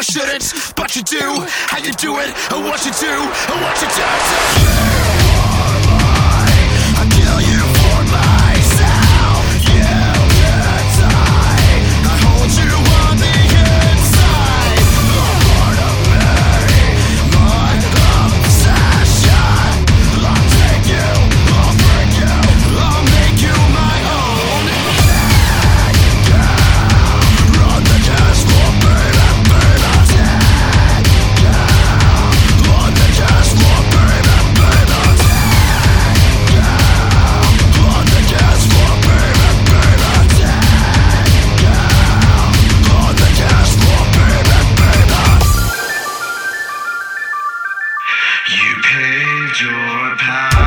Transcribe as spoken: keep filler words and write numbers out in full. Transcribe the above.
shouldn't, but you do. How you do it, and what you do, and what you do. You are mine. I kill you for myself. You can't die. I hold you on the inside. A part of me, my obsession. I'll take you, I'll break you, I'll make you my own. Take down, run the dance floor, baby, baby. Take down, run the dance floor, baby, baby. Take down, run the dance floor, baby, baby. Take down, run the dance floor, baby, baby. You paid your power.